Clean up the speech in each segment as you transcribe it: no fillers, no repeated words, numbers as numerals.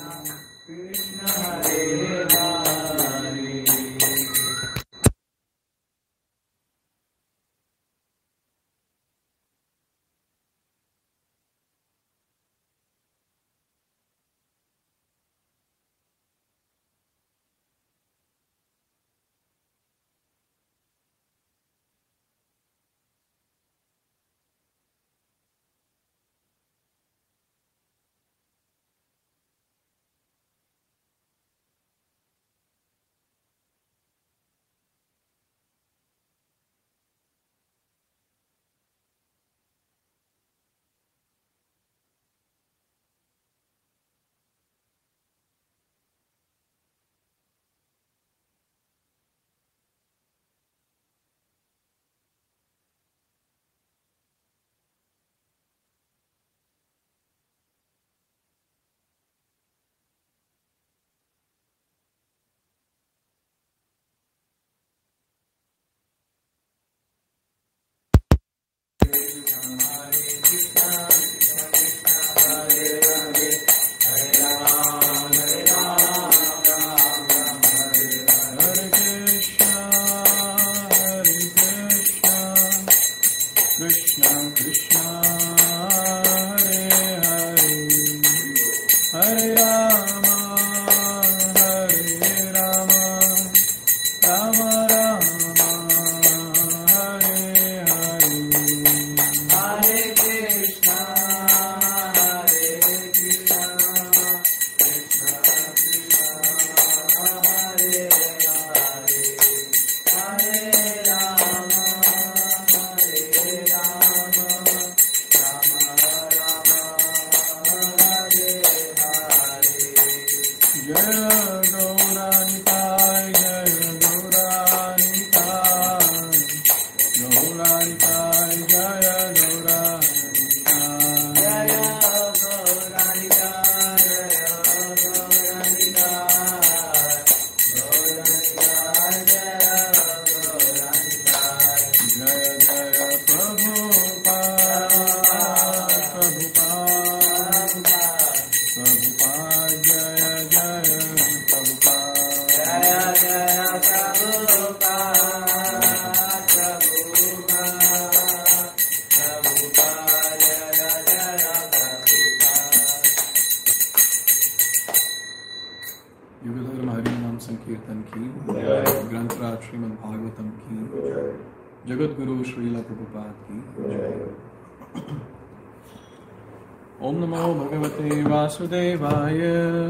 ओम नमो भगवते वासुदेवाय।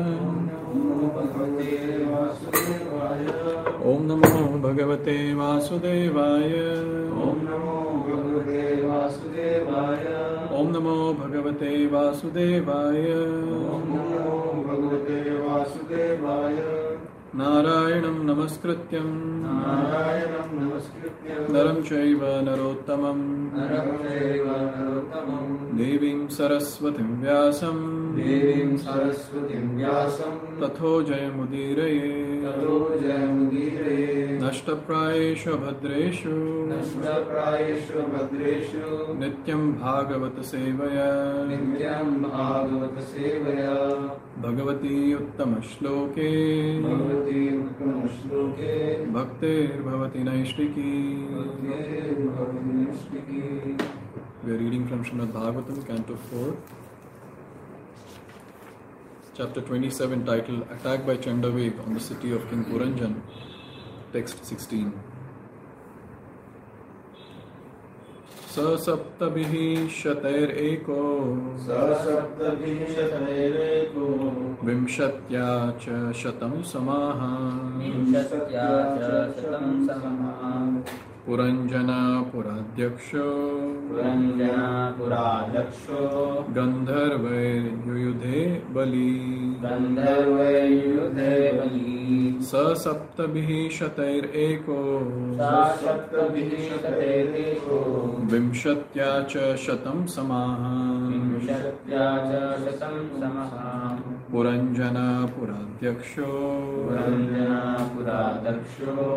ओम नमो भगवते वासुदेवाय। ओम नमो भगवते वासुदेवाय। ओम नमो भगवते वासुदेवाय। ओम नमो भगवते वासुदेवाय। नारायणं नमस्कृत्यं नरं चैव नरोत्तमं देवीं सरस्वतीं व्यासं ततो जयमुदीरये नष्टप्रायेषु भद्रेषु नित्यं भागवत सेवया भगवती उत्तम श्लोके भक्तिर्भवति नैष्टिकी। We are reading from Srimad Bhagavatam, Canto 4, Chapter 27, titled Attack by Chandaveg on the city of King Puranjan, Text 16. सप्तभिः शतैरेको विंशत्या च शतं समाः पुरञ्जनापुराध्यक्षो गन्धर्वैर्युयुधे बली सप्तभिः शतैरेको विंशत्या च शतं समाः पुरञ्जनापुराध्यक्षो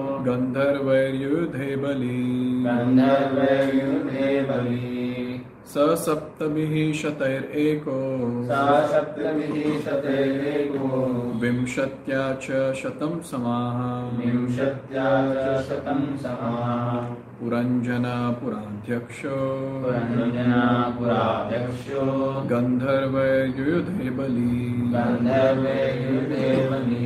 गन्धर्वैर्युयुधे बली स सप्तभिः शतैरेको सा सप्तभिः शतैरेको विंशत्या च शतं समाः विंशत्या च शतं समाः पुरञ्जनपुराध्यक्षो पुरञ्जनपुराध्यक्षो गन्धर्वयुयुधे बली गन्धर्वयुयुधे बली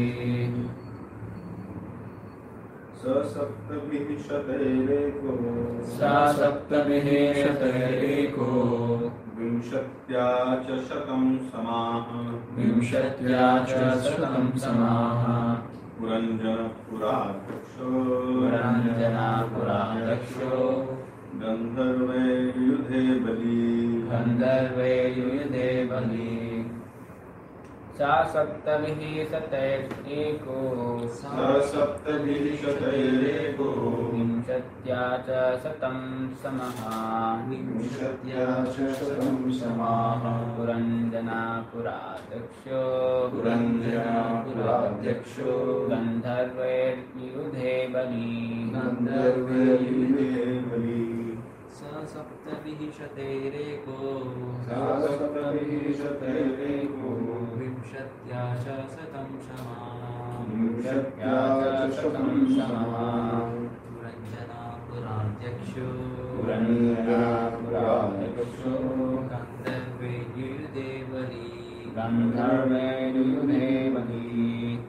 स सप्तभिः शतैरेको सा सप्तभिः शतैरेको विंशत्या च शतं समाः विंशत्या च शतं समाः पुरञ्जनपुराध्यक्षो पुरञ्जनपुराध्यक्षो गन्धर्वयुयुधे बली गन्धर्वयुयुधे बली सा सप्तभिः शतैरेको स सप्तभिः शतैरेको विंशत्या च शतं समाः विंशत्या च शतं समाः पुरञ्जनपुराध्यक्षो पुरञ्जनपुराध्यक्षो गन्धर्वयुयुधे बली गन्धर्वयुयुधे बली स सप्तभिः शतैरेको सा सप्तभिः शतैरेको विंशत्या च शतं समाः विंशत्या च शतं समाः पुरञ्जनपुराध्यक्षो पुरञ्जनपुराध्यक्षो गन्धर्वयुयुधे बली गन्धर्वयुयुधे बली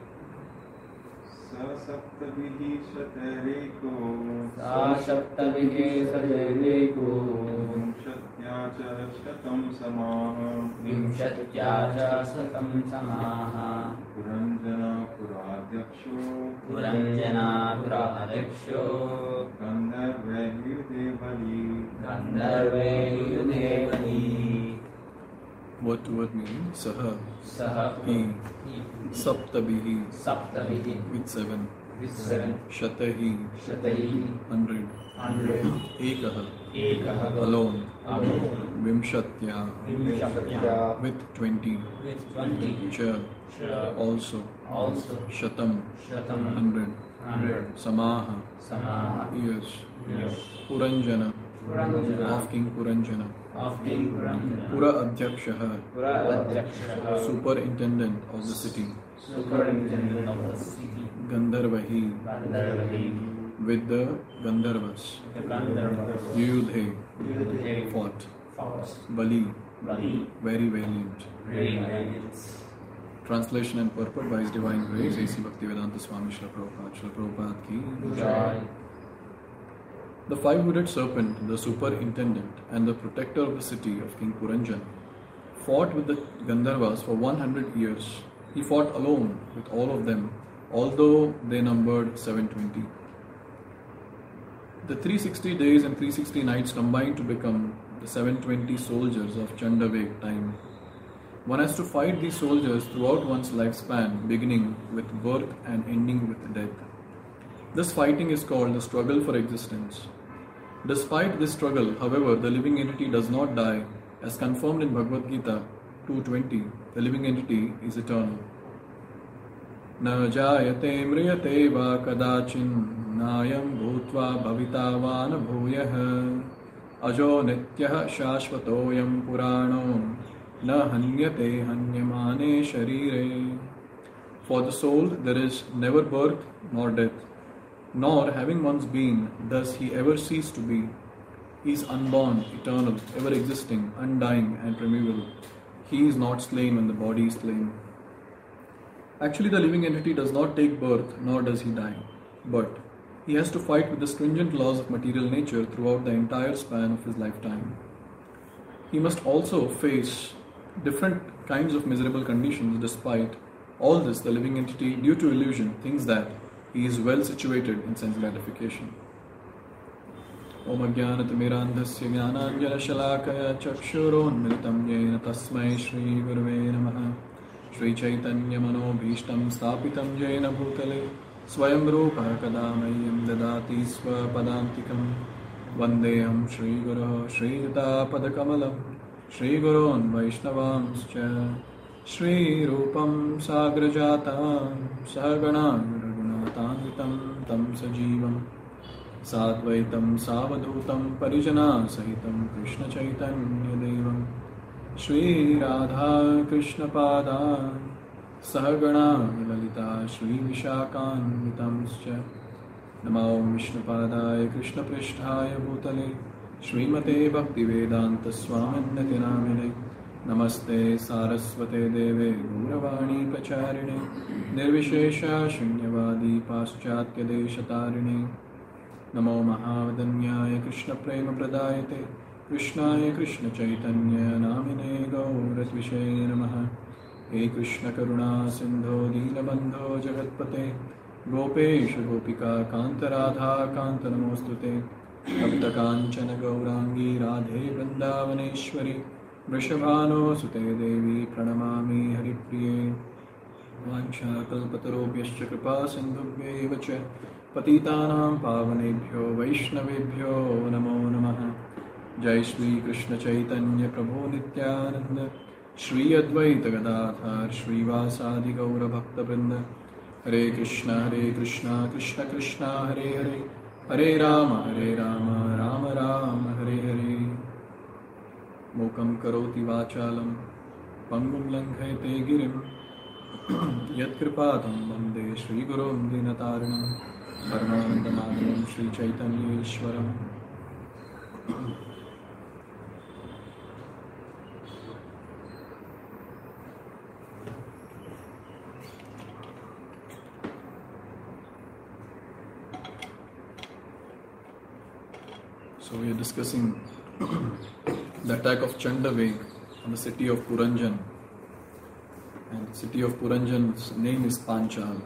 स सप्तभिः शतैरेको सा सप्तभिः शतैरेको विंशत्या च शतं समाः विंशत्या च शतं समाः पुरञ्जनपुराध्यक्षो पुरञ्जनपुराध्यक्षो गन्धर्वयुयुधे बली गन्धर्वयुयुधे बली What word meaning? Saha, सः he, saptabihi, सप्तभिः with 7, with 7 shatahi, शतैः 100, 100 ekah, एकः alone, alone vimshatya, विंशत्या with 20, with 20 cha, च also, also shatam, शतं 100, 100 samaha, समाः years, years puranjana, पुरञ्जना of King Puranjana, of King Puranjana Pura Adhyakshaha, पुराध्यक्षः superintendent of the city, superintendent of the city Gandharvahi, Gandharvahi with the Gandharvas, the Gandharvas Yudhe, Yudhe fought, fought Bali, Bali very valiant. very valiant. Translation and purport by His Divine Grace, A.C. Bhaktivedanta Swami Srila Prabhupada. Srila Prabhupada ki Joy. The five-hooded serpent, the superintendent and the protector of the city of King Puranjan, fought with the Gandharvas for 100 years. He fought alone with all of them, although they numbered 720. The 360 days and 360 nights combined to become the 720 soldiers of Chandaveg time. One has to fight these soldiers throughout one's lifespan, beginning with birth and ending with death. This fighting is called the struggle for existence. Despite this struggle, however, the living entity does not die, as confirmed in Bhagavad Gita 2.20. The living entity is eternal. Na jayate mriyate va kadachin nayam bhutva bhavita va na bhuyah ajo nityah shashvatoyam purano na hanyate hanyamane sharire. For the soul there is never birth nor death, nor having once been does he ever cease to be. He is unborn, eternal, ever existing, undying and primeval. He is not slain when the body is slain. Actually, the living entity does not take birth nor does he die, but he has to fight with the stringent laws of material nature throughout the entire span of his lifetime. He must also face different kinds of miserable conditions. Despite all this, the living entity, due to illusion, thinks that he is well situated in sense gratification. Om Ajnanatimirandhasya Jnananjanashalakaya Chakshuronmilitam Yena Tasmai Shri Gurave Namaha Shri Chaitanya Manobhishtam Stapitam Jena Bhutale Swayam Rupa Kadamayyam Dadati Swapadantikam Vandeham Shri Guru Shri Yuta Padakamalam Shri Gurun Vaishnavamscha Shri Rupam Sagrajatam Saganam Tanvitam Tam Sajivam साद्वैतं सावधूतं परिजनासहितं कृष्णचैतन्यदेवं Shri Radha कृष्णपादान् सहगणा Lalita श्रीविशाखान्वितांश्च नमो विष्णुपादाय कृष्णपृष्ठाय भूतले श्रीमते भक्तिवेदान्तस्वामिन्नति नामिने नमस्ते सारस्वते देवे गौरवाणी प्रचारिणे निर्विशेष शून्यवादी पाश्चात्यदेशतारिणे नमो महावदन्याय कृष्णप्रेमप्रदायते कृष्णाय कृष्णचैतन्य नामिने गौरत्विषे नमः हे कृष्णकरुणा सिन्धो दीनबन्धो जगत्पते गोपेश गोपिका कान्तराधा कान्त नमोऽस्तुते तप्तकाञ्चन गौराङ्गी राधे वृन्दावनेश्वरी वृषभानुसुते देवी प्रणमामि हरिप्रिये वाञ्छाकल्पतरुभ्यश्च कृपा सिन्धुभ्यैव च पतितानां पावनेभ्यो वैष्णवेभ्यो नमो नमः। जय श्री कृष्ण चैतन्य प्रभु नित्यानंद श्री अद्वैत गदाधर श्रीवासादि गौर भक्तवृंद हरे कृष्णा कृष्ण कृष्णा हरे हरे हरे राम राम राम हरे हरे। मूकं करोति वाचालं पंगुं लङ्घयते गिरिं यत्कृपातं वन्दे श्रीगुरुं दीनतारिणं परमानन्दमाधवं श्रीचैतन्येश्वरम्। So we are discussing the attack of Chandaveg on the city of Puranjan. And the city of Puranjan's name is Panchal.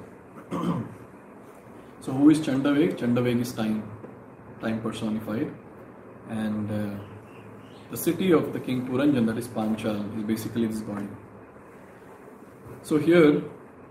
So who is Chandaveg? Chandaveg is time personified. And the city of the king Puranjan, that is Panchal, is basically this body. So here,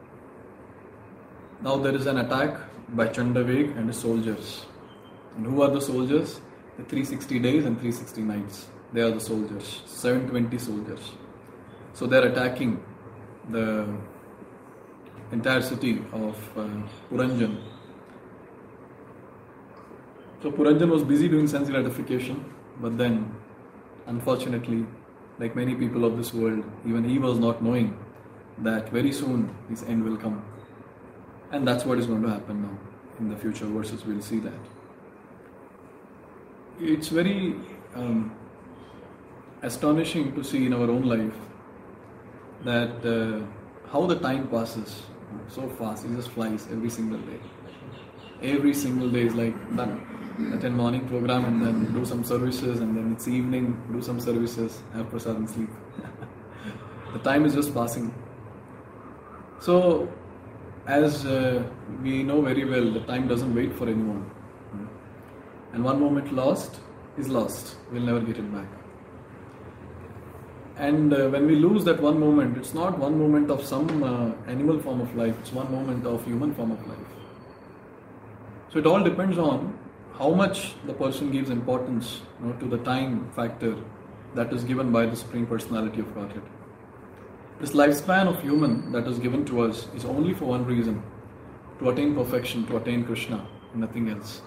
now there is an attack by Chandaveg and his soldiers. And who are the soldiers? The 360 days and 360 nights. They are the soldiers, 720 soldiers. So they are attacking the entire city of Puranjan. So Puranjan was busy doing sense gratification, but then, unfortunately, like many people of this world, even he was not knowing that very soon his end will come. And that's what is going to happen now. In the future verses, we'll see that. It's very astonishing to see in our own life that how the time passes so fast. It just flies every single day. Every single day is like done. Attend morning program and then do some services, and then it's evening, do some services, have prasad and sleep. The time is just passing. So, as we know very well, the time doesn't wait for anyone. And one moment lost is lost. We'll never get it back. And when we lose that one moment, it's not one moment of some animal form of life. It's one moment of human form of life. So it all depends on how much the person gives importance to the time factor that is given by the Supreme Personality of Godhead. This lifespan of human that is given to us is only for one reason: to attain perfection, to attain Krishna, nothing else.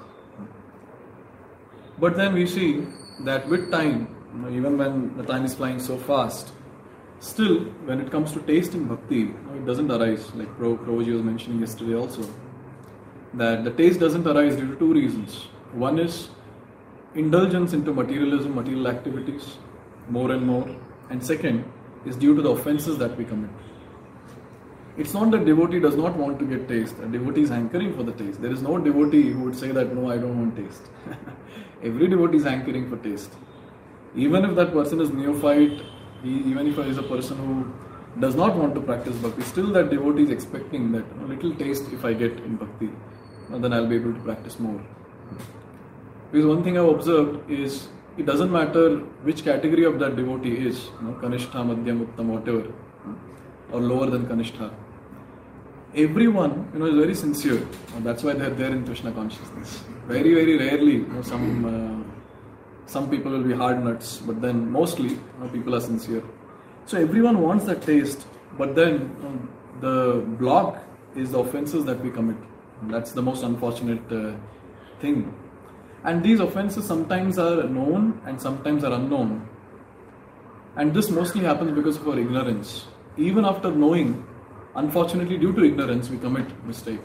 But then we see that with time, even when the time is flying so fast, still when it comes to tasting bhakti, it doesn't arise, like Prabhuji was mentioning yesterday also, that the taste doesn't arise due to two reasons. One is indulgence into materialism, material activities, more and more. And second is due to the offenses that we commit. It's not that devotee does not want to get taste. A devotee is hankering for the taste. There is no devotee who would say that, no, I don't want taste. Every devotee is hankering for taste. Even if that person is neophyte, even if he is a person who does not want to practice bhakti, still that devotee is expecting that a little taste if I get in bhakti, then I'll be able to practice more. Because one thing I've observed is, it doesn't matter which category of that devotee is, Kanishtha, Madhyam, Uttam, whatever, or lower than Kanishtha. Everyone, is very sincere. That's why they're there in Krishna consciousness. Very, very rarely, some people will be hard nuts, but then mostly people are sincere. So everyone wants that taste, but then the block is the offenses that we commit. And that's the most unfortunate thing. And these offenses sometimes are known and sometimes are unknown. And this mostly happens because of our ignorance. Even after knowing, unfortunately due to ignorance, we commit mistake.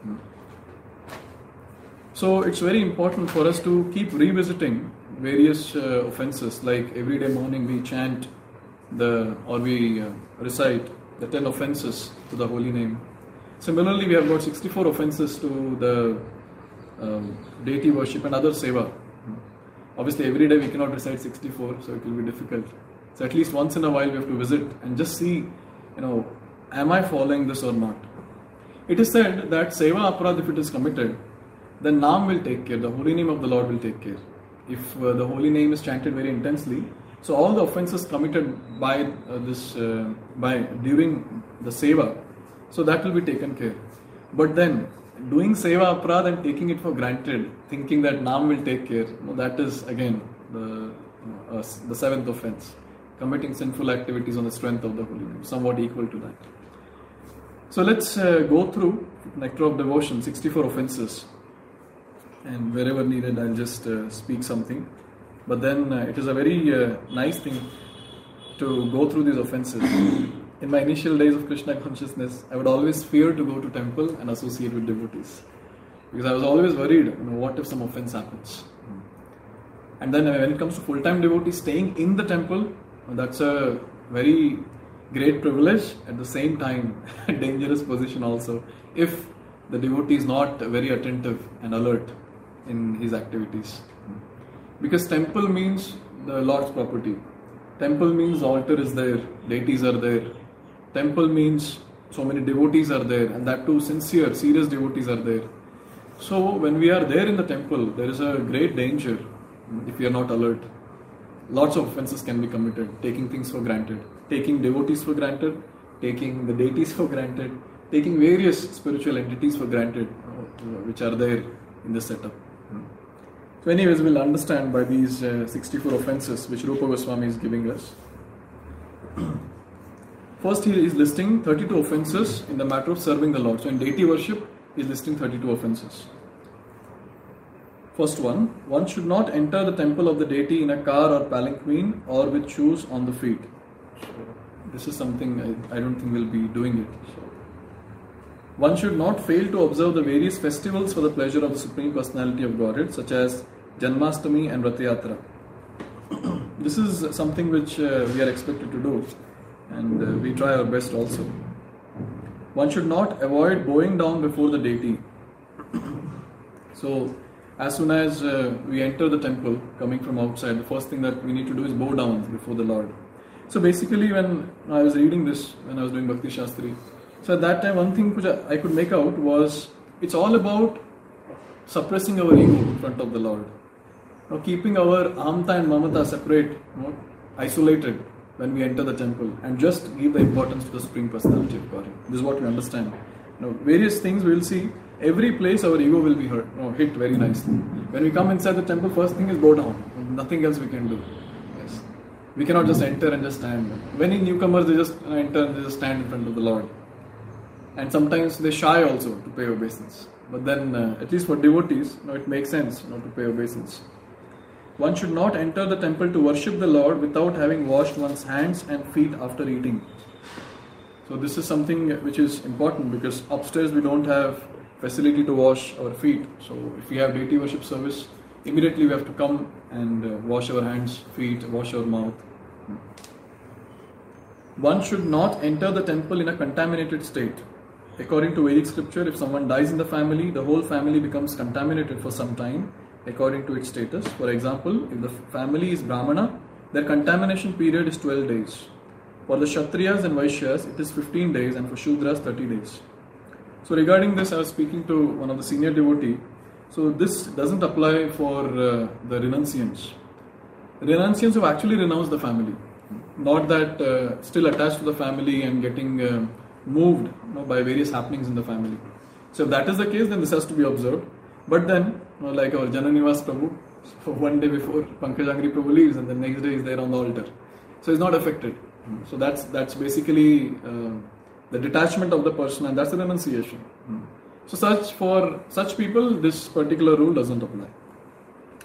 So it's very important for us to keep revisiting various offenses. Like every day morning we chant we recite the 10 offenses to the holy name. Similarly, we have got 64 offenses to the deity worship and other seva. Obviously, every day we cannot recite 64, so it will be difficult. So at least once in a while we have to visit and just see, am I following this or not? It is said that seva aparad, if it is committed, then Naam will take care, the holy name of the Lord will take care. If the holy name is chanted very intensely, so all the offenses committed by during the seva, so that will be taken care. But then, doing seva aparad and taking it for granted, thinking that Naam will take care, that is again the seventh offense. Committing sinful activities on the strength of the holy name, somewhat equal to that. So let's go through Nectar of Devotion, 64 offenses. And wherever needed, I'll just speak something. But then it is a very nice thing to go through these offenses. In my initial days of Krishna consciousness, I would always fear to go to temple and associate with devotees. Because I was always worried, what if some offense happens? And then when it comes to full-time devotees, staying in the temple, that's a very great privilege, at the same time a dangerous position also, if the devotee is not very attentive and alert in his activities. Because temple means the Lord's property. Temple means the altar is there, deities are there. Temple means so many devotees are there, and that too sincere, serious devotees are there. So when we are there in the temple, there is a great danger if we are not alert. Lots of offenses can be committed, taking things for granted, taking devotees for granted, taking the deities for granted, taking various spiritual entities for granted, which are there in this setup. So anyways, we'll understand by these 64 offenses which Rupa Goswami is giving us. First, he is listing 32 offenses in the matter of serving the Lord. So in deity worship, he is listing 32 offenses. First one should not enter the temple of the deity in a car or palanquin or with shoes on the feet. So this is something I don't think we'll be doing it. So one should not fail to observe the various festivals for the pleasure of the Supreme Personality of Godhead, such as Janmashtami and Rath Yatra. This is something which we are expected to do, and we try our best also. One should not avoid bowing down before the deity. So as soon as we enter the temple, coming from outside, the first thing that we need to do is bow down before the Lord. So basically, when I was reading this, when I was doing Bhakti Shastri, so at that time, one thing which I could make out was, it's all about suppressing our ego in front of the Lord. Keeping our ahamta and mamata separate, isolated when we enter the temple, and just give the importance to the Supreme Personality of Godhead. This is what we understand. Various things we will see. Every place our ego will be hit very nicely. When we come inside the temple, first thing is bow down. Nothing else we can do. Yes, we cannot just enter and just stand. Many newcomers, they just enter and they just stand in front of the Lord. And sometimes they shy also to pay obeisance. But then, at least for devotees, it makes sense to pay obeisance. One should not enter the temple to worship the Lord without having washed one's hands and feet after eating. So this is something which is important, because upstairs we don't have facility to wash our feet. So if we have deity worship service, immediately we have to come and wash our hands, feet, wash our mouth. One should not enter the temple in a contaminated state. According to Vedic scripture, if someone dies in the family, the whole family becomes contaminated for some time according to its status. For example, if the family is Brahmana, their contamination period is 12 days. For the Kshatriyas and Vaishyas, it is 15 days, and for Shudras, 30 days. So regarding this, I was speaking to one of the senior devotees. So this doesn't apply for the renunciants. Renunciants have actually renounced the family. Not that still attached to the family and getting moved by various happenings in the family. So if that is the case, then this has to be observed. But then, like our Jananivas Prabhu, so one day before Pankaj Prabhu leaves, and the next day is there on the altar. So he's not affected. So that's basically the detachment of the person, and that's the renunciation. So for such people, this particular rule doesn't apply.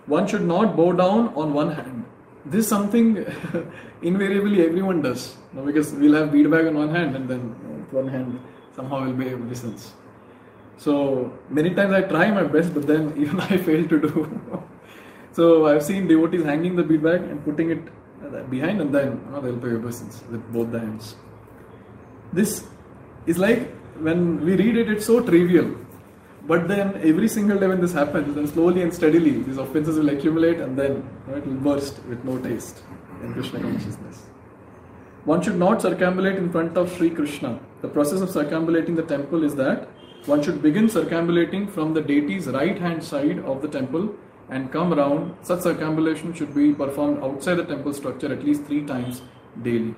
One should not bow down on one hand. This is something invariably everyone does. Because we'll have bead bag on one hand and then with one hand somehow we'll be obeisance. So many times I try my best, but then even I fail to do. So I've seen devotees hanging the bead bag and putting it behind, and then they'll pay obeisance with both the hands. This is like, when we read it, it's so trivial. But then every single day when this happens, then slowly and steadily these offenses will accumulate, and then it will burst with no taste in Krishna consciousness. One should not circumambulate in front of Sri Krishna. The process of circumambulating the temple is that one should begin circumambulating from the deity's right hand side of the temple and come round. Such circumambulation should be performed outside the temple structure at least 3 times daily.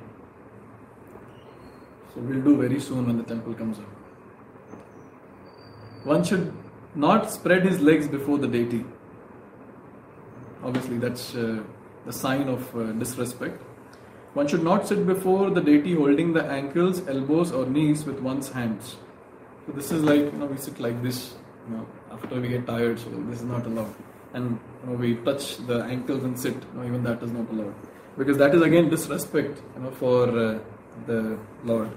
So we'll do very soon when the temple comes up. One should not spread his legs before the deity. Obviously that's the sign of disrespect. One should not sit before the deity holding the ankles, elbows or knees with one's hands. So this is like, we sit like this, after we get tired, so this is not allowed. And we touch the ankles and sit, even that is not allowed. Because that is again disrespect, for the Lord.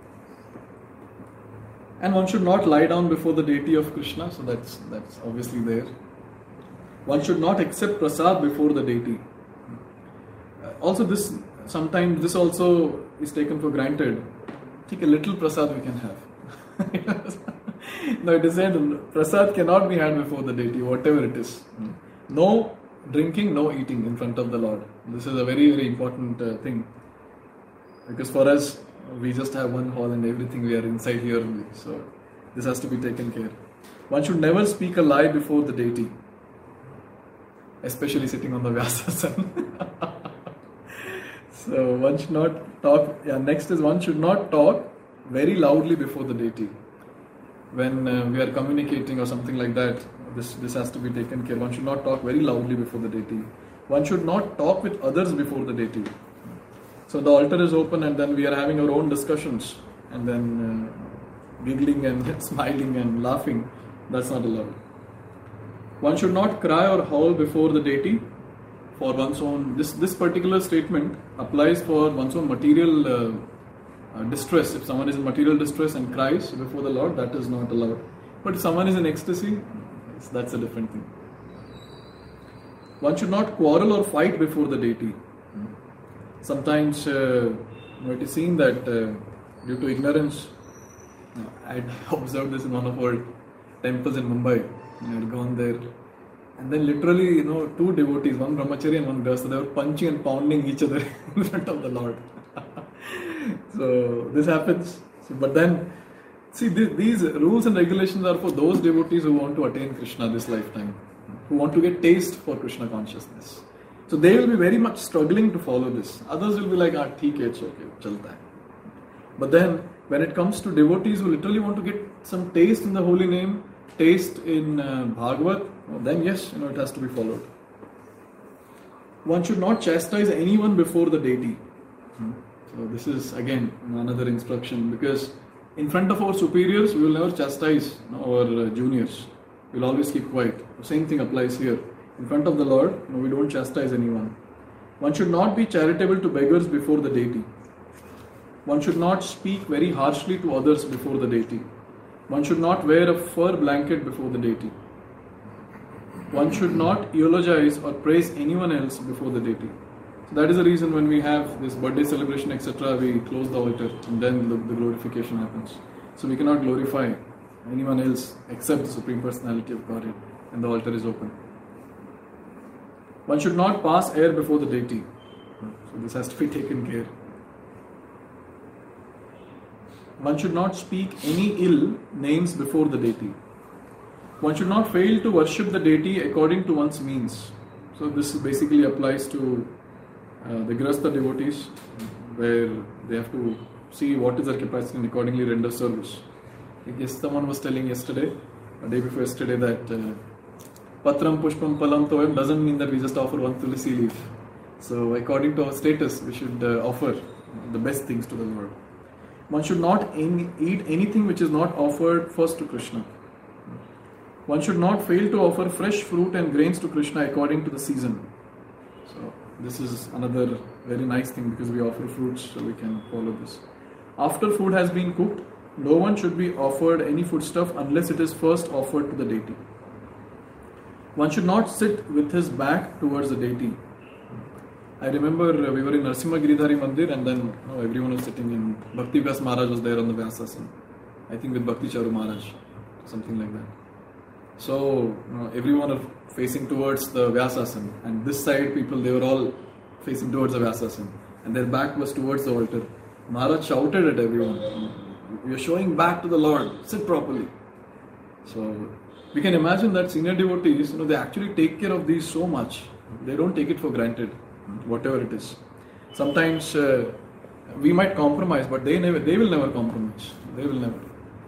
And one should not lie down before the deity of Krishna, so that's obviously there. One should not accept prasad before the deity. Also sometimes this also is taken for granted. Take a little prasad we can have. No, it is said prasad cannot be had before the deity, whatever it is. No drinking, no eating in front of the Lord. This is a very, very important thing. Because for us, we just have one hall and everything, we are inside here only. So this has to be taken care. One should never speak a lie before the deity, especially sitting on the Vyasasana. So one should not talk. Next is one should not talk very loudly before the deity. When we are communicating or something like that, this has to be taken care. One should not talk very loudly before the deity. One should not talk with others before the deity. So the altar is open and then we are having our own discussions and then giggling and smiling and laughing. That's not allowed. One should not cry or howl before the deity for one's own. This particular statement applies for one's own material distress. If someone is in material distress and cries before the Lord, that is not allowed. But if someone is in ecstasy, that's a different thing. One should not quarrel or fight before the deity. Sometimes it is seen that due to ignorance, I had observed this in one of our temples in Mumbai. I had gone there, and then literally, 2 devotees, one brahmachari and one grihastha, they were punching and pounding each other in front of the Lord. So this happens. But then, see, these rules and regulations are for those devotees who want to attain Krishna this lifetime, who want to get taste for Krishna consciousness. So they will be very much struggling to follow this. Others will be like, theek hai, it's okay, chalta hai. But then, when it comes to devotees who literally want to get some taste in the holy name, taste in Bhagavad, then yes, it has to be followed. One should not chastise anyone before the deity. So this is again another instruction, because in front of our superiors, we will never chastise our juniors. We will always keep quiet. The same thing applies here. In front of the Lord, we don't chastise anyone. One should not be charitable to beggars before the deity. One should not speak very harshly to others before the deity. One should not wear a fur blanket before the deity. One should not eulogize or praise anyone else before the deity. So that is the reason when we have this birthday celebration, etc., we close the altar and then the glorification happens. So we cannot glorify anyone else except the Supreme Personality of Godhead, and the altar is open. One should not pass air before the deity. So this has to be taken care. One should not speak any ill names before the deity. One should not fail to worship the deity according to one's means. So this basically applies to the Grihastha devotees, where they have to see what is their capacity and accordingly render service. I guess someone was telling yesterday, a day before yesterday, that Patram Pushpam Palam Toyam doesn't mean that we just offer one tulsi leaf. So according to our status, we should offer the best things to the Lord. One should not eat anything which is not offered first to Krishna. One should not fail to offer fresh fruit and grains to Krishna according to the season. So this is another very nice thing because we offer fruits, so we can follow this. After food has been cooked, no one should be offered any foodstuff unless it is first offered to the deity. One should not sit with his back towards the deity. I remember we were in Narasimha Giridhari Mandir, and then everyone was sitting in. Bhakti Vyas Maharaj was there on the Vyasasana. I think with Bhakti Charu Maharaj, something like that. So everyone are facing towards the Vyasasana, and this side people, they were all facing towards the Vyasasana, and their back was towards the altar. Maharaj shouted at everyone, "You are showing back to the Lord, sit properly." So we can imagine that senior devotees, they actually take care of these so much. They don't take it for granted, whatever it is. Sometimes we might compromise, but they will never compromise. They will never.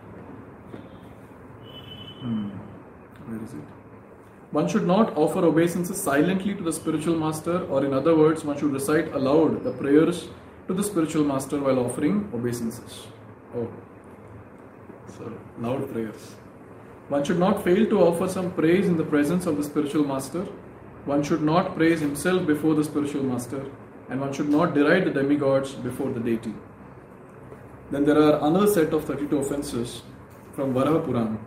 Where is it? One should not offer obeisances silently to the spiritual master, or in other words, one should recite aloud the prayers to the spiritual master while offering obeisances. Oh, so loud prayers. One should not fail to offer some praise in the presence of the spiritual master. One should not praise himself before the spiritual master, and one should not deride the demigods before the deity. Then there are another set of 32 offences from Varaha Purana.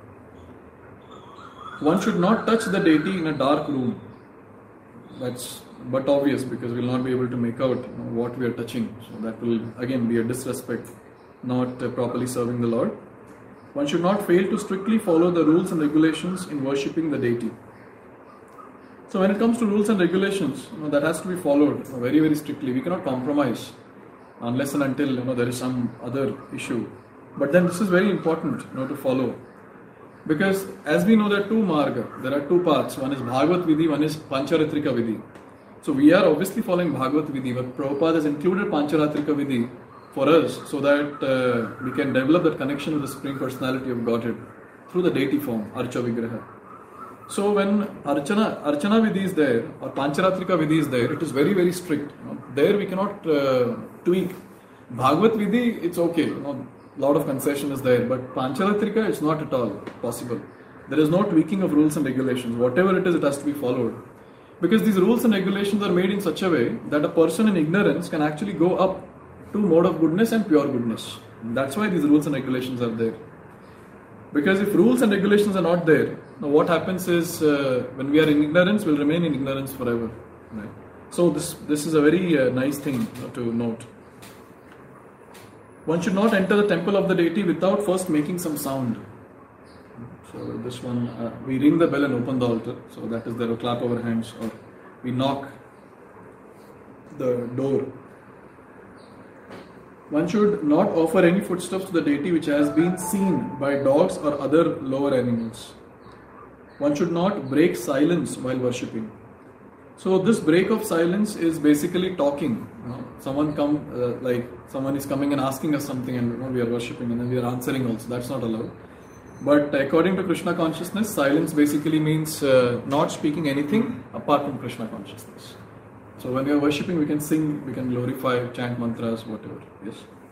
One should not touch the deity in a dark room. That's but obvious because we'll not be able to make out what we are touching. So that will again be a disrespect, not properly serving the Lord. One should not fail to strictly follow the rules and regulations in worshipping the deity. So when it comes to rules and regulations, that has to be followed very, very strictly. We cannot compromise unless and until there is some other issue. But then this is very important to follow. Because as we know, there are two marga, there are two paths. One is Bhagavat Vidhi, one is Pancharatrika Vidhi. So we are obviously following Bhagavat Vidhi, but Prabhupada has included Pancharatrika Vidhi for us so that we can develop that connection with the Supreme Personality of Godhead through the deity form, Archa Vigraha. So when Archana Vidhi is there, or Pancharatrika Vidhi is there, it is very, very strict. There we cannot tweak. Bhagavat Vidhi, it's okay. Lot of concession is there, but Pancharatrika, it's not at all possible. There is no tweaking of rules and regulations. Whatever it is, it has to be followed. Because these rules and regulations are made in such a way that a person in ignorance can actually go up to mode of goodness and pure goodness. And that's why these rules and regulations are there. Because if rules and regulations are not there, what happens is when we are in ignorance, we'll remain in ignorance forever. Right? So this is a very nice thing to note. One should not enter the temple of the deity without first making some sound. So this one, we ring the bell and open the altar. So that is there, a clap of our hands, or we knock the door. One should not offer any foodstuffs to the deity which has been seen by dogs or other lower animals. One should not break silence while worshipping. So this break of silence is basically talking. Someone is coming and asking us something, and we are worshipping, and then we are answering also. That's not allowed. But according to Krishna consciousness, silence basically means not speaking anything apart from Krishna consciousness. So when we are worshipping, we can sing, we can glorify, chant mantras, whatever. Yes.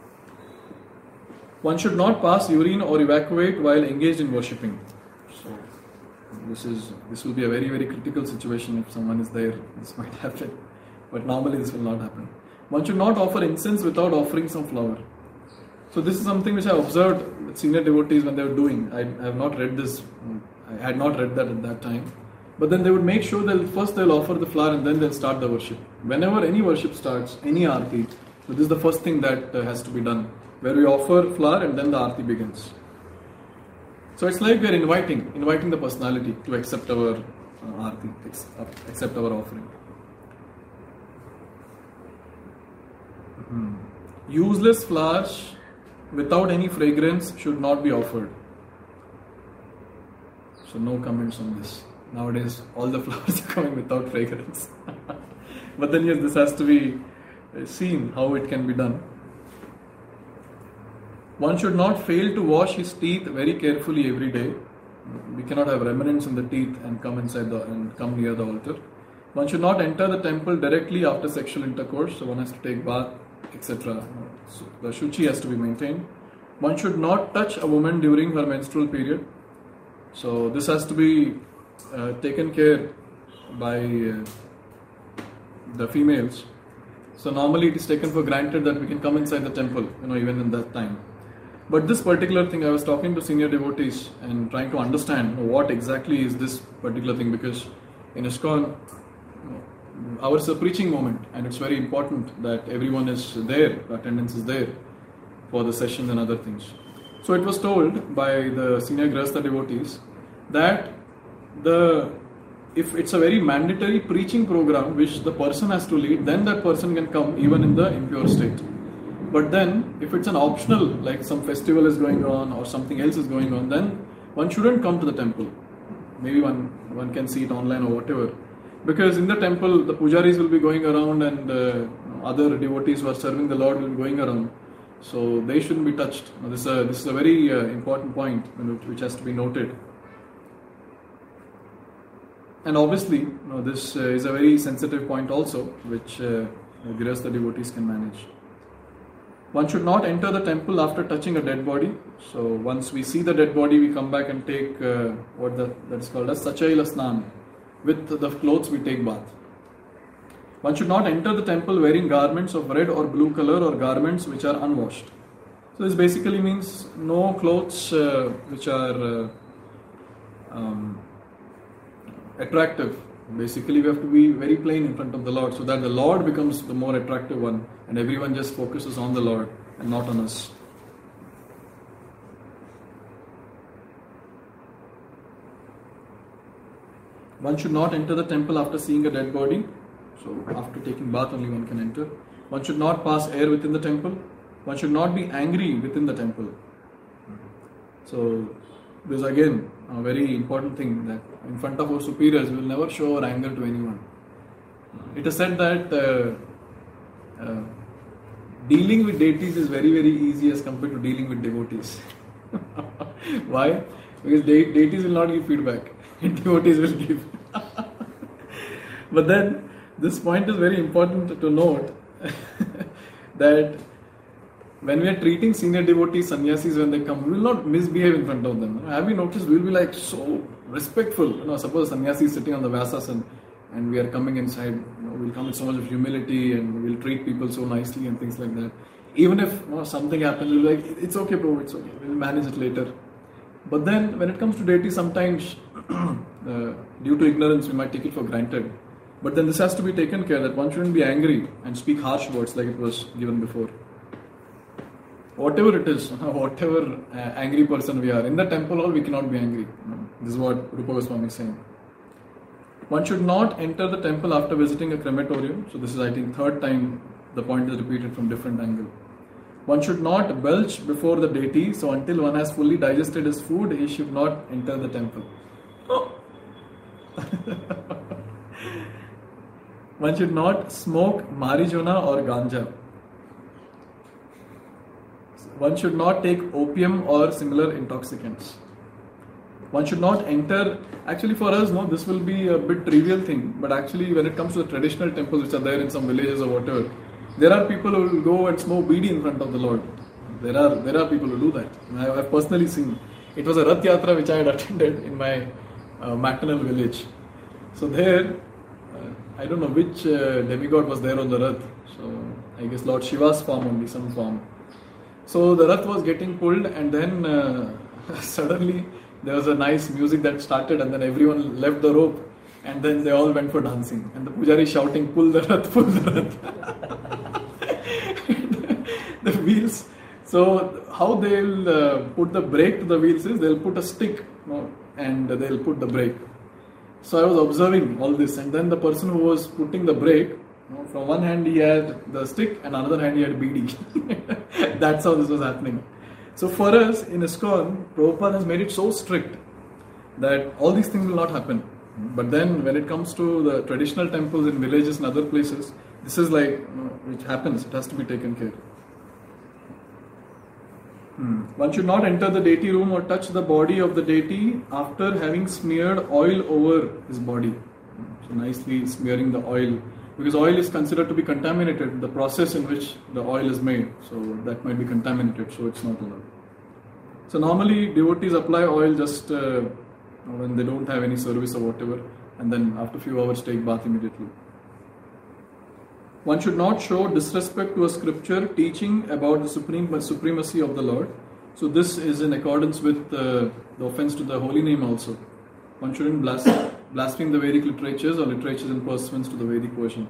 One should not pass urine or evacuate while engaged in worshipping. So this will be a very, very critical situation. If someone is there, this might happen. But normally this will not happen. One should not offer incense without offering some flower. So this is something which I observed with senior devotees when they were doing. I have not read this. I had not read that at that time. But then they would make sure that first they'll offer the flower and then they'll start the worship. Whenever any worship starts, any aarti, so this is the first thing that has to be done, where we offer flower and then the aarti begins. So it's like we are inviting the personality to accept our aarti, accept our offering. Useless flowers without any fragrance should not be offered. So no comments on this. Nowadays, all the flowers are coming without fragrance. But then yes, this has to be seen how it can be done. One should not fail to wash his teeth very carefully every day. We cannot have remnants in the teeth and come near the altar. One should not enter the temple directly after sexual intercourse, so one has to take bath, etc. So the shuchi has to be maintained. One should not touch a woman during her menstrual period. So this has to be taken care by the females. So normally it is taken for granted that we can come inside the temple, even in that time. But this particular thing, I was talking to senior devotees and trying to understand what exactly is this particular thing, because in ISKCON, ours is a preaching moment and it's very important that everyone is there, attendance is there for the sessions and other things. So it was told by the senior Grihastha devotees that if it's a very mandatory preaching program which the person has to lead, then that person can come even in the impure state. But then if it's an optional, like some festival is going on or something else is going on, then one shouldn't come to the temple. Maybe one can see it online or whatever. Because in the temple, the pujaris will be going around and other devotees who are serving the Lord will be going around. So they shouldn't be touched. This is a very important point which has to be noted. And obviously, this is a very sensitive point also, which Grihastha devotees can manage. One should not enter the temple after touching a dead body. So once we see the dead body, we come back and take that is called as Sachaila Snan. With the clothes, we take bath. One should not enter the temple wearing garments of red or blue color or garments which are unwashed. So this basically means no clothes which are attractive. Basically, we have to be very plain in front of the Lord so that the Lord becomes the more attractive one and everyone just focuses on the Lord and not on us. One should not enter the temple after seeing a dead body. So after taking bath only one can enter. One should not pass air within the temple. One should not be angry within the temple. So this is again a very important thing, that in front of our superiors we will never show our anger to anyone. It is said that dealing with deities is very, very easy as compared to dealing with devotees. Why? Because deities will not give feedback. Devotees will give. But then this point is very important to note that when we are treating senior devotees, sannyasis, when they come, we will not misbehave in front of them. Have you noticed? We will be like so respectful. Suppose sannyasi is sitting on the Vyasasana and we are coming inside, we'll come with so much of humility and we'll treat people so nicely and things like that. Even if something happens, we'll be like, it's okay bro, it's okay, we'll manage it later. But then when it comes to deity, sometimes due to ignorance we might take it for granted. But then this has to be taken care that one shouldn't be angry and speak harsh words like it was given before. Whatever it is, whatever angry person we are, in the temple hall we cannot be angry. This is what Rupa Goswami is saying. One should not enter the temple after visiting a crematorium. So this is, I think, third time the point is repeated from different angle. One should not belch before the deity. So until one has fully digested his food, he should not enter the temple. Oh. One should not smoke marijuana or ganja. One should not take opium or similar intoxicants. One should not enter. Actually, for us, this will be a bit trivial thing. But actually, when it comes to the traditional temples which are there in some villages or whatever, there are people who will go and smoke bidi in front of the Lord. There are people who do that. I have personally seen. It was a Rath Yatra which I had attended in my maternal village. So there, I don't know which demigod was there on the Rath. So I guess Lord Shiva's form only, some form. So the Rath was getting pulled and then suddenly there was a nice music that started and then everyone left the rope and then they all went for dancing. And the pujari shouting, pull the Rath, pull the Rath. The wheels. So how they'll put the brake to the wheels is they'll put a stick and they'll put the brake. So I was observing all this and then the person who was putting the brake, from one hand he had the stick and another hand he had BD. That's how this was happening. So for us in ISKCON, Prabhupada has made it so strict that all these things will not happen. But then when it comes to the traditional temples in villages and other places, this is like, which happens, it has to be taken care. One should not enter the deity room or touch the body of the deity after having smeared oil over his body. So nicely smearing the oil. Because oil is considered to be contaminated, the process in which the oil is made. So that might be contaminated, so it's not allowed. So normally devotees apply oil just when they don't have any service or whatever, and then after a few hours take bath immediately. One should not show disrespect to a scripture teaching about the supremacy of the Lord. So this is in accordance with the offense to the holy name also. One shouldn't blaspheme the Vedic literatures or literatures in pursuance to the Vedic version.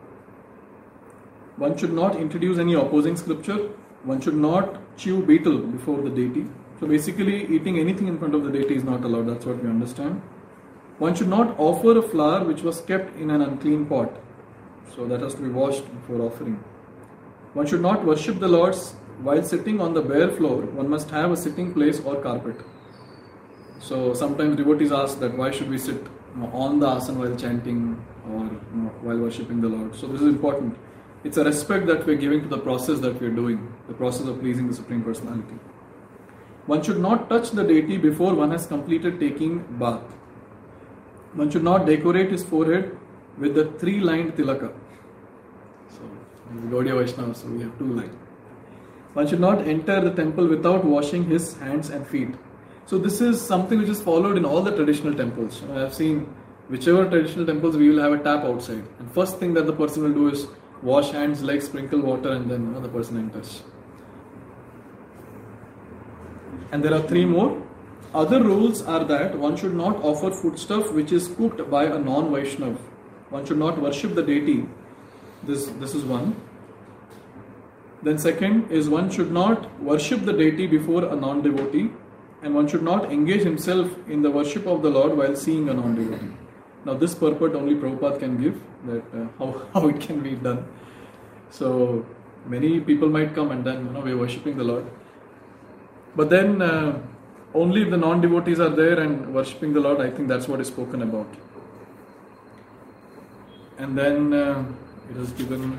One should not introduce any opposing scripture. One should not chew betel before the deity. So basically, eating anything in front of the deity is not allowed. That's what we understand. One should not offer a flower which was kept in an unclean pot. So that has to be washed before offering. One should not worship the Lord while sitting on the bare floor. One must have a sitting place or carpet. So sometimes devotees ask that why should we sit on the asana while chanting or while worshipping the Lord. So this is important. It's a respect that we're giving to the process that we're doing, the process of pleasing the Supreme Personality. One should not touch the deity before one has completed taking bath. One should not decorate his forehead with the 3-lined tilaka. So, in Gaudiya Vaishnava, so we have 2 lines. One should not enter the temple without washing his hands and feet. So this is something which is followed in all the traditional temples. I have seen whichever traditional temples we will have a tap outside. And first thing that the person will do is wash hands, legs, sprinkle water, and then the person enters. And there are 3 more. Other rules are that one should not offer foodstuff which is cooked by a non-Vaishnav. One should not worship the deity. This is one. Then second is one should not worship the deity before a non-devotee, and one should not engage himself in the worship of the Lord while seeing a non-devotee. Now this purport only Prabhupada can give, that how it can be done. So many people might come and then we're worshipping the Lord. But then only if the non-devotees are there and worshipping the Lord, I think that's what is spoken about. And then it is given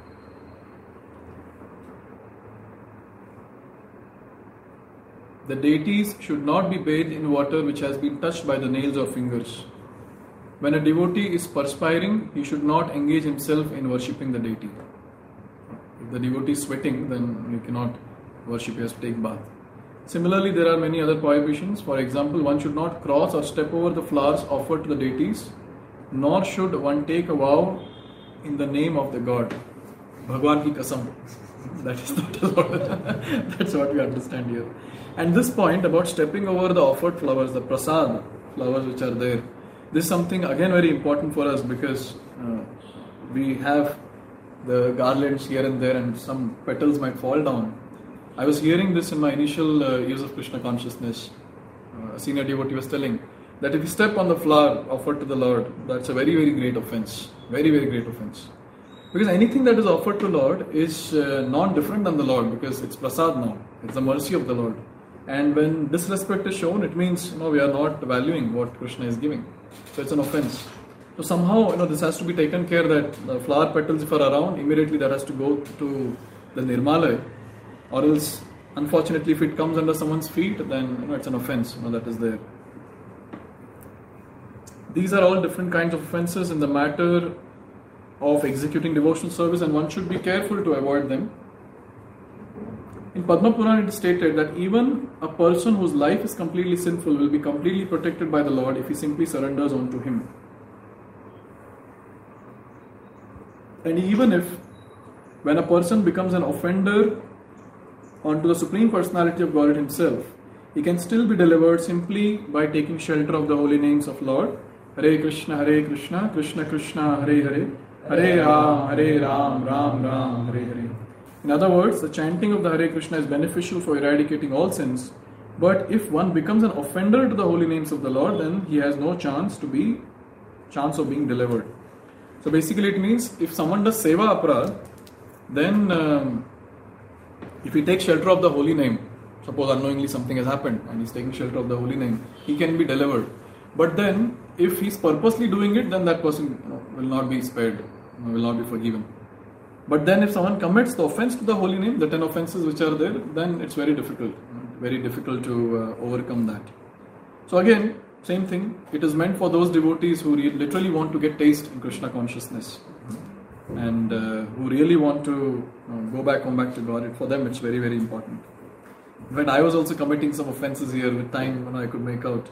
the deities should not be bathed in water which has been touched by the nails or fingers. When a devotee is perspiring, he should not engage himself in worshipping the deity. If the devotee is sweating, then you cannot worship, he has to take bath. Similarly, there are many other prohibitions. For example, one should not cross or step over the flowers offered to the deities, nor should one take a vow in the name of the god. Bhagwan ki kasam. That is not allowed. That's what we understand here. And this point about stepping over the offered flowers, the prasad flowers which are there, this is something again very important for us, because we have the garlands here and there and some petals might fall down. I was hearing this in my initial use of Krishna consciousness. A senior devotee was telling that if you step on the flower offered to the Lord, that's a very, very great offense. Very, very great offense. Because anything that is offered to Lord is not different than the Lord, because it's prasad now. It's the mercy of the Lord. And when disrespect is shown, it means we are not valuing what Krishna is giving. So it's an offense. So somehow this has to be taken care that the flower petals, if are around, immediately that has to go to the Nirmalaya. Or else, unfortunately, if it comes under someone's feet, then it's an offense that is there. These are all different kinds of offenses in the matter of executing devotional service, and one should be careful to avoid them. In Padma Purana it is stated that even a person whose life is completely sinful will be completely protected by the Lord if he simply surrenders unto Him. And even if, when a person becomes an offender onto the Supreme Personality of Godhead Himself, he can still be delivered simply by taking shelter of the holy names of Lord. Hare Krishna, Krishna Krishna, Hare Hare, Hare Ram, Ram Ram, Hare Hare. In other words, the chanting of the Hare Krishna is beneficial for eradicating all sins. But if one becomes an offender to the holy names of the Lord, then he has no chance of being delivered. So basically it means if someone does seva aparad, then if he takes shelter of the holy name, suppose unknowingly something has happened and he's taking shelter of the holy name, he can be delivered. But then if he's purposely doing it, then that person will not be spared, will not be forgiven. But then if someone commits the offense to the holy name, the 10 offenses which are there, then it's very difficult to overcome that. So again, same thing, it is meant for those devotees who literally want to get taste in Krishna consciousness and who really want to go back to God. For them it's very, very important. In fact, I was also committing some offenses here with time when I could make out.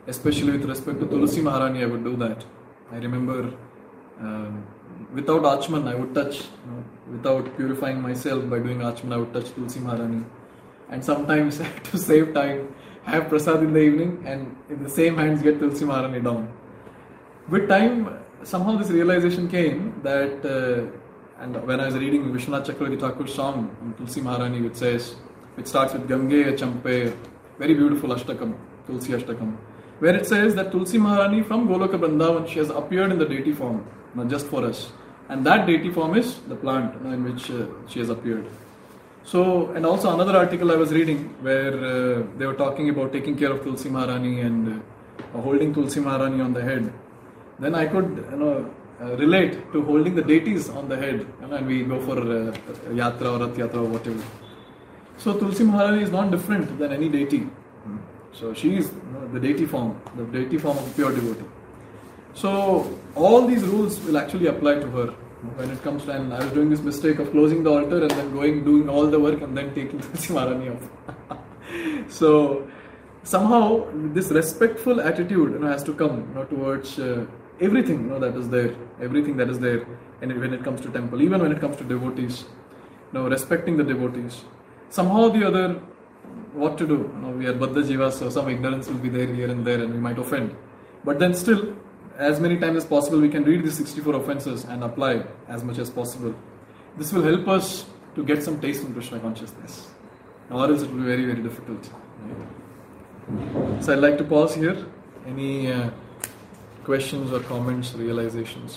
especially with respect to Tulsi Maharani, I would do that. I remember without Achman, I would touch, without purifying myself by doing Achman, I would touch Tulsi Maharani. And sometimes, to save time, have prasad in the evening and in the same hands get Tulsi Maharani down. With time, somehow this realization came that, and when I was reading Vishwanath Chakravarti Thakur's song on Tulsi Maharani, which starts with Gange Champe, very beautiful Ashtakam, Tulsi Ashtakam, where it says that Tulsi Maharani from Goloka Vrindavan, she has appeared in the deity form, not just for us. And that deity form is the plant in which she has appeared. So, and also another article I was reading where they were talking about taking care of Tulsi Maharani and holding Tulsi Maharani on the head. Then I could, relate to holding the deities on the head, and we go for yatra or rath yatra or whatever. So Tulsi Maharani is not different than any deity. So she is the deity form of pure devotee. So all these rules will actually apply to her when it comes to, and I was doing this mistake of closing the altar and then doing all the work and then taking Tulsi Maharani off. So somehow this respectful attitude has to come towards everything that is there, and when it comes to temple, even when it comes to devotees, respecting the devotees. Somehow the other, what to do? We are Baddha Jivas, so some ignorance will be there here and there, and we might offend. But then still, as many times as possible, we can read these 64 offenses and apply as much as possible. This will help us to get some taste in Krishna consciousness. Or else it will be very, very difficult. Right? So I'd like to pause here. Any questions or comments, realizations?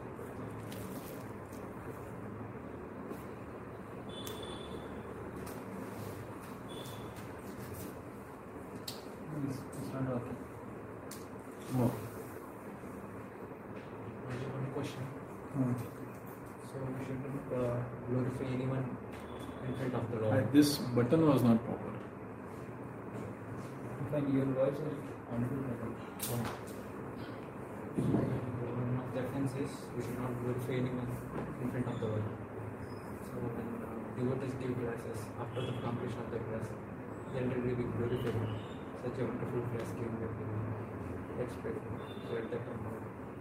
No. Only one question. So we shouldn't glorify anyone in front of the Lord. This button was not proper. Your voice is audible. One of the offenses, we should not glorify anyone in front of the Lord. So when devotees give classes after the completion of the class, generally we glorify him. Such a wonderful class given that we expect. So at that time.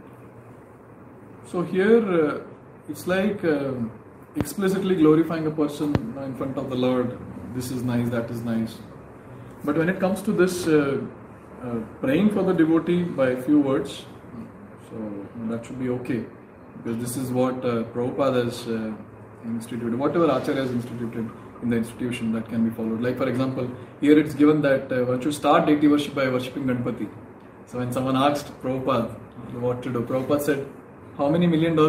So here it's like explicitly glorifying a person in front of the Lord. This is nice, that is nice. But when it comes to this praying for the devotee by a few words, so that should be okay. Because this is what Prabhupada has instituted. Whatever Acharya has instituted in the institution, that can be followed. Like for example, here it's given that one should start deity worship by worshipping Ganpati. So when someone asked Prabhupada what to do, Prabhupada said, how many $1 million?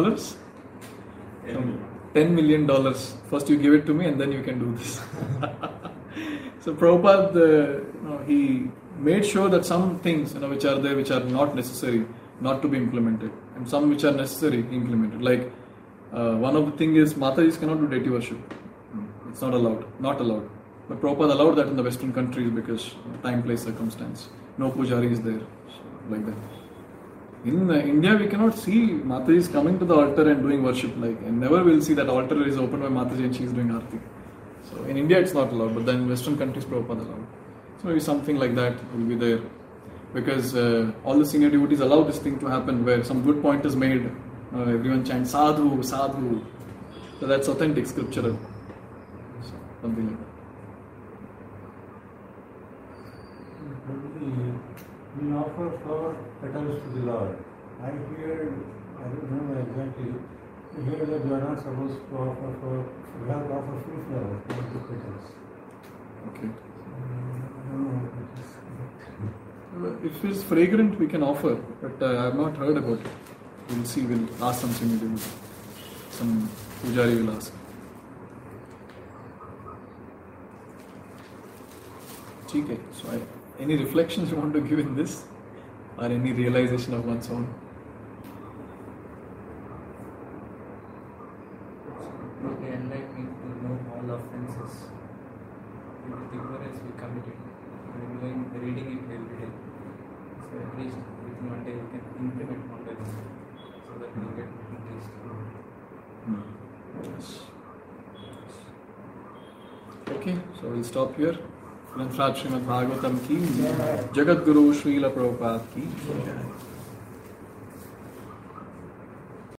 $10 million. First you give it to me and then you can do this. So Prabhupada, he made sure that some things which are there, which are not necessary, not to be implemented, and some which are necessary, implemented. Like one of the things is Matajis cannot do deity worship. It's not allowed. But Prabhupada allowed that in the Western countries because time, place, circumstance. No pujari is there, so like that. In India, we cannot see Matajis coming to the altar and doing worship. And never will see that altar is opened by Mataji and she is doing arti. So in India, it's not allowed, but then in Western countries, Prabhupada allowed. So maybe something like that will be there. Because all the senior devotees allow this thing to happen where some good point is made. Everyone chants sadhu, sadhu. So that's authentic, scriptural. So, something like that. We offer flower petals to the Lord. I hear, I don't remember exactly, I hear that we are not supposed to offer we have to offer fruit flowers, not the petals. Okay. I don't know what it is. If it's fragrant, we can offer, but I have not heard about it. We'll see, we'll ask some senior devotees. Some pujari will ask. Okay, so any reflections you want to give in this? Or any realization of one's own? They enlighten me to know all the offenses. With ignorance we committed. By reading it every day. So at least within one day we can implement one by one. So that we get at least. Yes. Okay, so we'll stop here. ग्रंथराज Shrimad Bhagavatam की, जगत गुरु श्रील प्रभुपाद की जय।